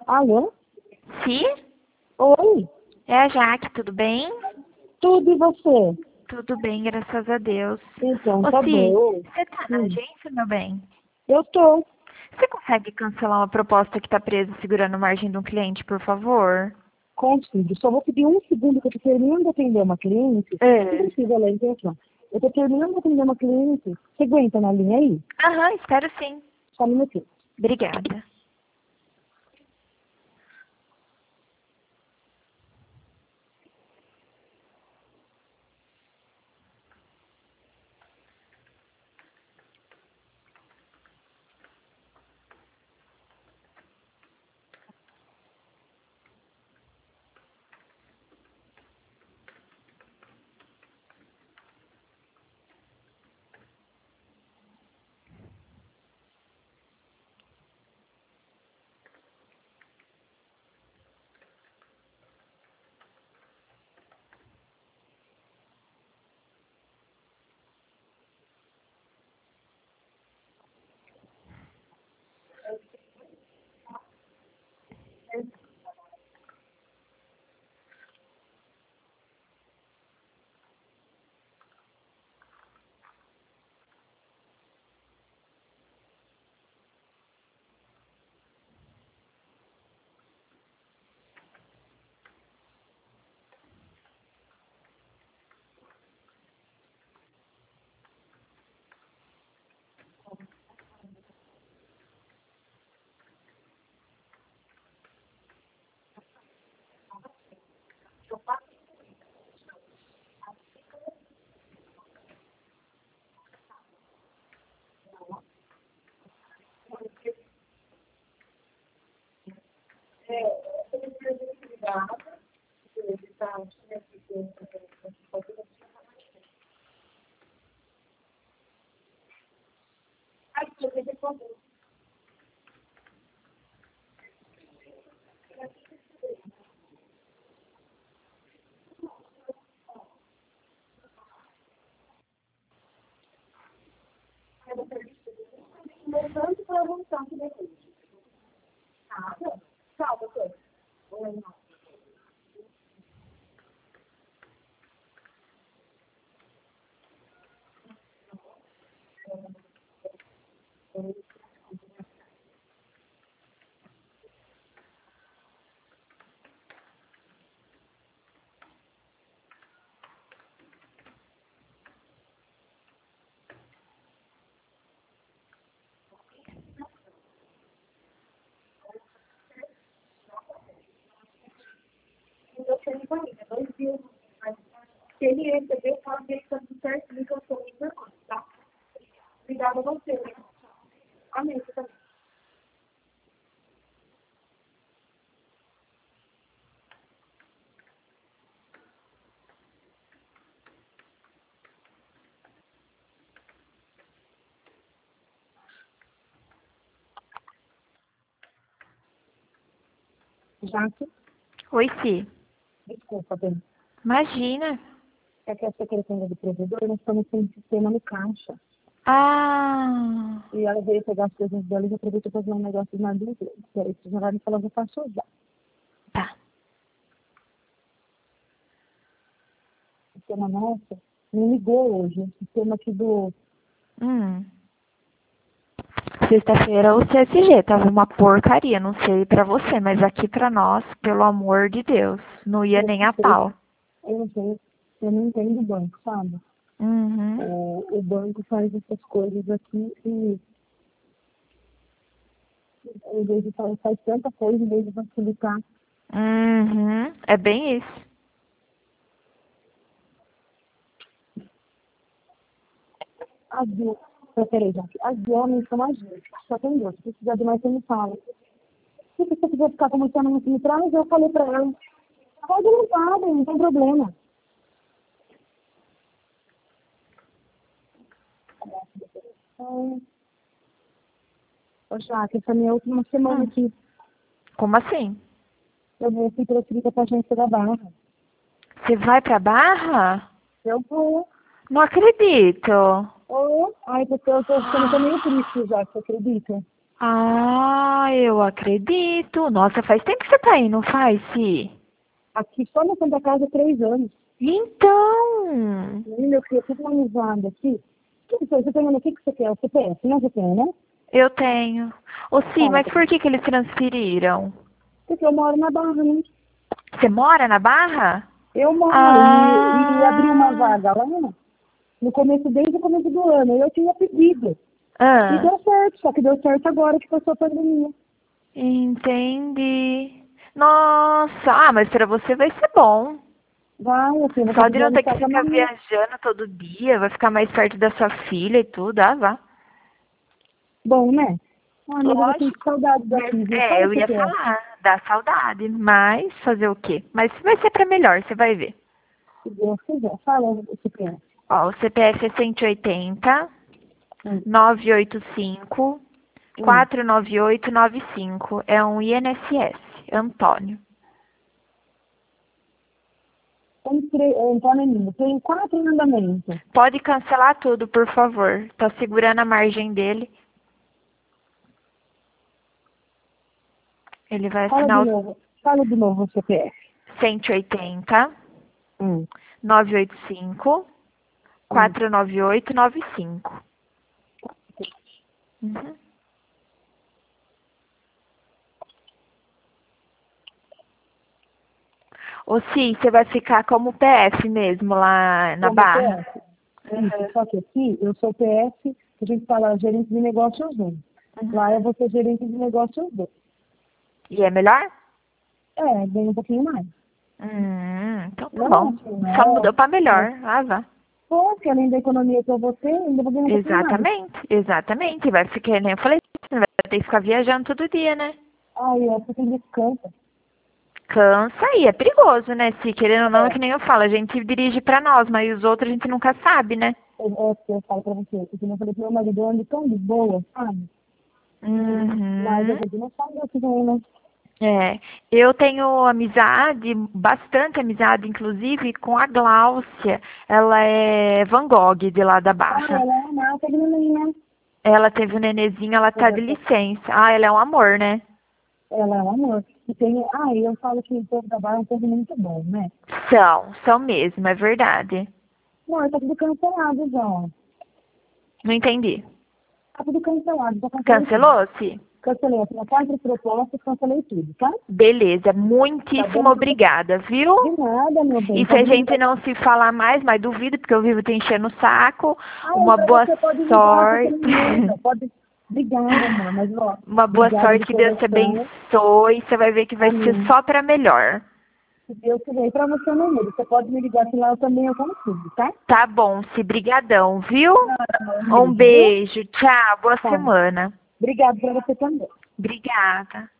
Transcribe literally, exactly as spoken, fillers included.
Alô? Sim? Oi? É a Jaque, tudo bem? Tudo e você? Tudo bem, graças a Deus. Então, Ô, tá Si, bom. você tá na Hum. agência, meu bem? Eu tô. Você consegue cancelar uma proposta que tá presa segurando margem de um cliente, por favor? Consigo. Só vou pedir um segundo que eu tô terminando de atender uma cliente. Não É. precisa ler, então aqui, ó. Eu tô terminando de atender uma cliente. Você aguenta na linha aí? Aham, espero sim. Só um minutinho. Obrigada. Se ele receber, fala que ele tá tudo certinho, que eu sou informante, tá? Obrigada a você, né? Amém, você também. Jaque, Oi, Si. desculpa, bem. Imagina. É que a secretária do provedor, nós estamos sem sistema no caixa. Ah, E ela veio pegar as coisas dela e aproveitou para fazer um negócio na dúvida. Que aí, vocês já me falando, eu faço já. tá. O sistema nosso me ligou hoje. O sistema aqui do... Hum. Sexta-feira o C S G tava uma porcaria, não sei pra você, mas aqui pra nós, pelo amor de Deus, não ia Eu nem não a sei, pau. eu não sei, eu não entendo o banco, sabe? Uhum. O, o banco faz essas coisas aqui e em vez de fazer, faz tanta coisa, em vez de facilitar. Uhum. É bem isso. As duas, peraí, gente, as homens são as duas, só tem duas. Se precisar de mais, você me fala. Se você quiser ficar conversando aqui atrás, eu falei pra ela. Pode levar, bem, não tem problema. Então, poxa, que essa é a minha última semana Hum. aqui. Como assim? Eu vou fui transferida pra agência da Barra. Você vai pra Barra? Eu vou. Não acredito. Oh, ai, porque eu tô ficando também triste já, você acredita? Ah, eu acredito. Nossa, faz tempo que você tá aí, não faz, Si? Aqui só na Santa Casa três anos. Então, E meu filho, tudo organizado aqui. O que você tem o que que você quer? O C P F, não você tem, né? eu tenho. Ô, Si, Fala, mas por que que eles transferiram? porque eu moro na Barra, né? Você mora na Barra? Eu moro e, e abri uma Ah, vaga lá no começo, desde o começo do ano. Eu tinha pedido. E ah, deu certo, só que deu certo agora que passou a pandemia. entendi. Nossa, ah, mas pra você vai ser bom. Vai, assim, vou Só fazer de não exame ter só que que ficar amanhã. viajando todo dia, vai ficar mais perto da sua filha e tudo, ah, vá. Bom, né? Ah, amiga, eu vou sentir Lógico. saudade Mas, daqui, viu? é, Fala o eu ia C P F. falar, dá saudade, mas fazer o quê? Mas vai ser pra melhor, você vai ver. Se Deus quiser. Fala o C P F. Ó, o C P F é cento e oitenta, Hum, novecentos e oitenta e cinco, hum. quatrocentos e noventa e oito, noventa e cinco. É um I N S S, Antônio. Tem três, Antônio Emílio, tem quatro em andamento. Pode cancelar tudo, por favor. Tá segurando a margem dele. Ele vai Fala de assinar o novo. Fala de novo o C P F. cento e oitenta, Hum, novecentos e oitenta e cinco, hum. quatrocentos e noventa e oito, noventa e cinco. Uhum. Ô, Si, você vai ficar como P F mesmo lá na Como Barra? P F. Isso, só que aqui eu sou P F, a gente fala gerente de negócios um. Uhum. Lá eu vou ser gerente de negócios dois. E é melhor? É, ganha um pouquinho mais. Hum, então tá Não, bom. assim, Só não. mudou pra Mas, melhor. Ah, vá. pô, que além da economia pra você, ainda vou ganhar um pouquinho mais. Exatamente, exatamente. Vai ficar, nem eu falei, você vai ter que ficar viajando todo dia, né? Aí, essa tem descansa. Cansa e é perigoso, né? Se querendo ou não, é É, que nem eu falo, a gente dirige pra nós, mas os outros a gente nunca sabe, né? é, é que eu falo pra você, porque eu falei pro meu marido, eu ando tão de boa, sabe? Mas a Uhum. gente não sabe o que vem, né? É, eu tenho amizade, bastante amizade, inclusive, com a Gláucia. Ela é Van Gogh de lá da Ah, Barra. ela é uma marca de menina. Ela teve um nenenzinho, ela tá de licença. Ah, ela é um amor, né? Ela é um amor. E tem, ah, e eu falo que o povo da Barra é um povo muito bom, né? São, são mesmo, é verdade. Não, tá tudo cancelado já. Ó. Não entendi. Tá tudo cancelado, já cancelei tudo. Cancelou-se? Cancelei, assim, quatro propostas, cancelei tudo, tá? Beleza, Tá muitíssimo bom? obrigada, viu? De nada, meu bem. E se a Pode me gente ligar. não se falar mais, mas duvido, porque eu vivo te enchendo o saco, Ah, e uma pra boa você pode ligar, você sorte. me liga. Pode. Obrigada, amor. Mas, ó, Uma boa obrigada de sorte, que Deus te coração. abençoe. Você vai ver que vai ser Amém. só pra melhor. Se Deus quiser. E pra você não muda. Você pode me ligar que lá eu também eu consigo, tá? Tá bom, se brigadão, viu? Nada, amor. Um Um beijo, viu? beijo, tchau, boa Tá. semana. Obrigada pra você também. Obrigada.